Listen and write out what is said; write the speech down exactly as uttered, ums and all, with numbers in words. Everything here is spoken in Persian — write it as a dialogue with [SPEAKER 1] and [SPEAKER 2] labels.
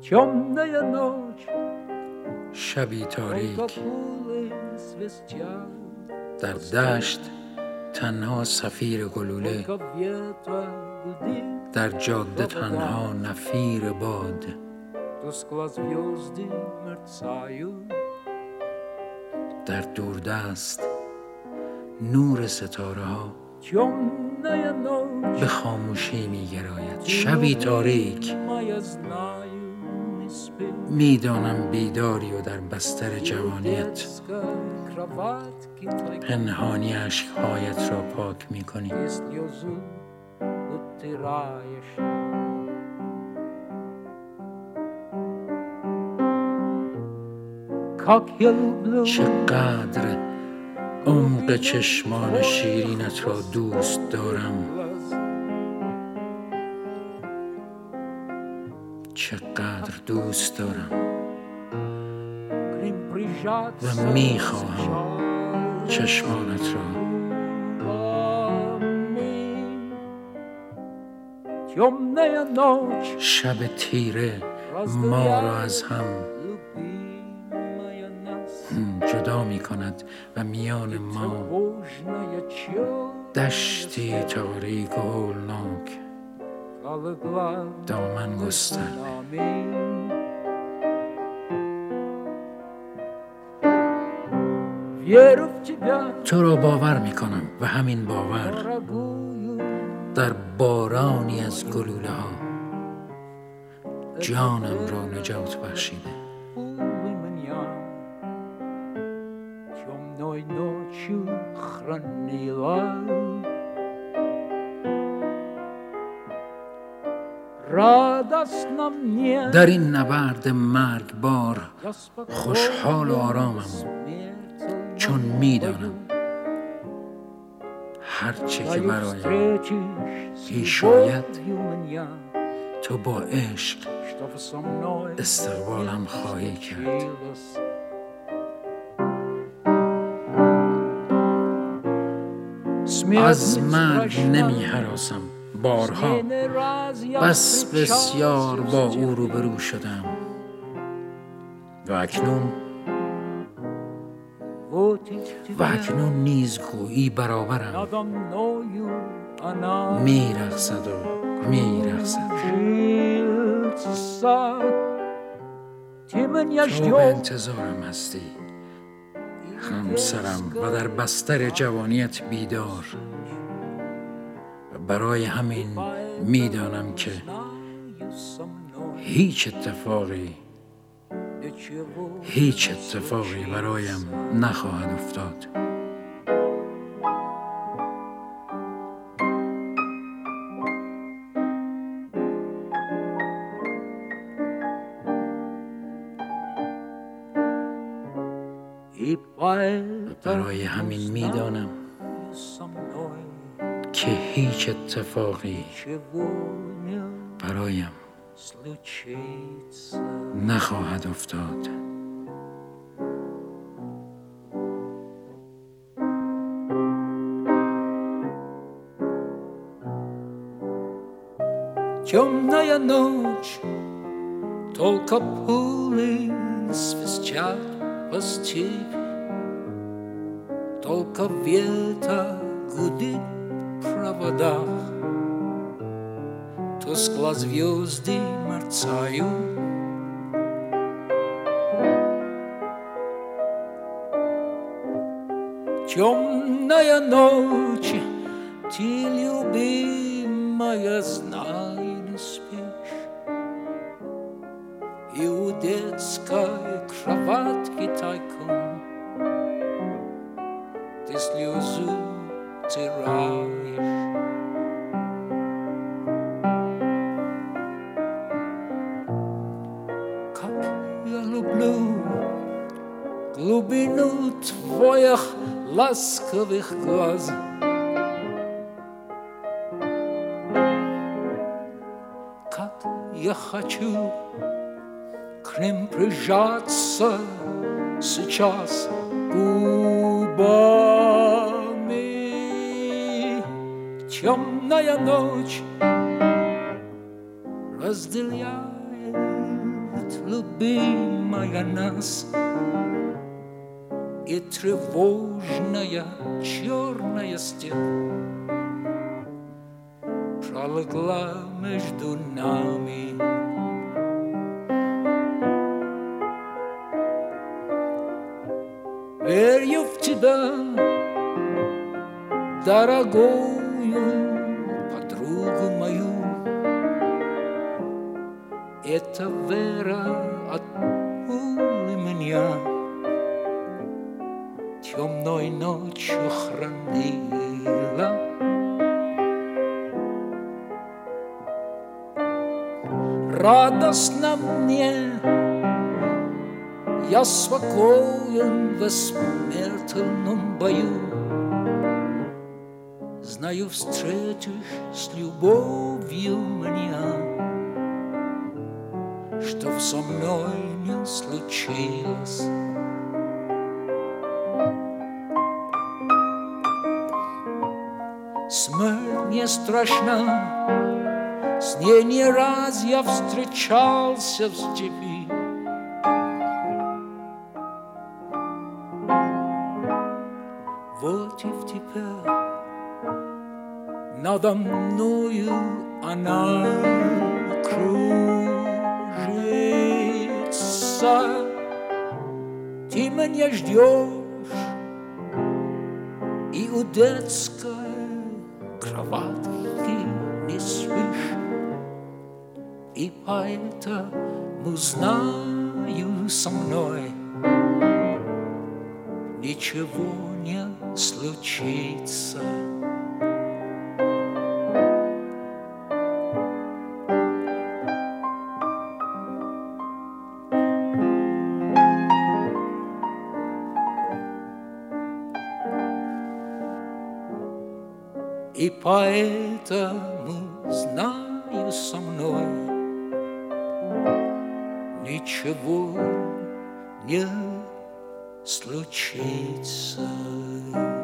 [SPEAKER 1] Темная ночь,
[SPEAKER 2] شبی تاریک در دشت تنها صفیر گلوله، در جاده تنها نفیر باد، در دوردست نور ستاره ها به خاموشی می گراید. شبی تاریک، میدانم بیداری و در بستر جوانیت پنهانی عشقهایت را پاک می کنی. چقدر عمق چشمان شیرینت را دوست دارم، چقدر دوست دارم و میخواهم چشمانت را. شب تیره ما را از هم جدا می کند و میان ما دشتی تاریک و هولناک دامن گسترده. تو را باور می کنم و همین باور در بارانی از گلوله ها جانم را نجات بخشیده. در این نبرد مرگبار خوشحال و آرامم، چون میدانم هرچه که برایم پیش آید تو با عشق استقبالم خواهی کرد. از مرگ نمی هراسم، بارها بس بسیار با او روبرو شدم و اکنون و اکنون نیز گویی برابرم. می رقصد و می رقصد. تو به انتظارم هستی همسرم و در بستر جوانیت بیدار. برای همین میدانم که هیچ اتفاقی هیچ اتفاقی برایم نخواهد افتاد. برای همین میدانم که هیچ اتفاقی برایم نخواهد افتاد.
[SPEAKER 1] Темная ночь, только пули свистят по степи, только ветер гудит в проводах, тускло звезды мерцают. Темная ночь, ты, любимая, знай, не спишь, и у детской кроватки тайком ты слезу тираешь. Как я люблю глубину твоих ласковых глаз, как я хочу к ним прижаться сейчас губами. Темная ночь разделяет любимая нас, и тревожная черная степь пролегла между нами. Верю в тебя, дорогую подругу мою. Эта вера от меня темной ночью хранила. Радостно мне, я спокоен в смертельном бою. Знаю, встретишь с любовью меня, что со мной не случилось. Смерть не страшна, с ней не раз я встречался в степи. Вот и теперь надо мною она кружится. Ты меня ждешь и у детской кроватки не спишь, и поэтому знаю, со мной ничего не случится. И поэтому знаю, со мной ничего не случится.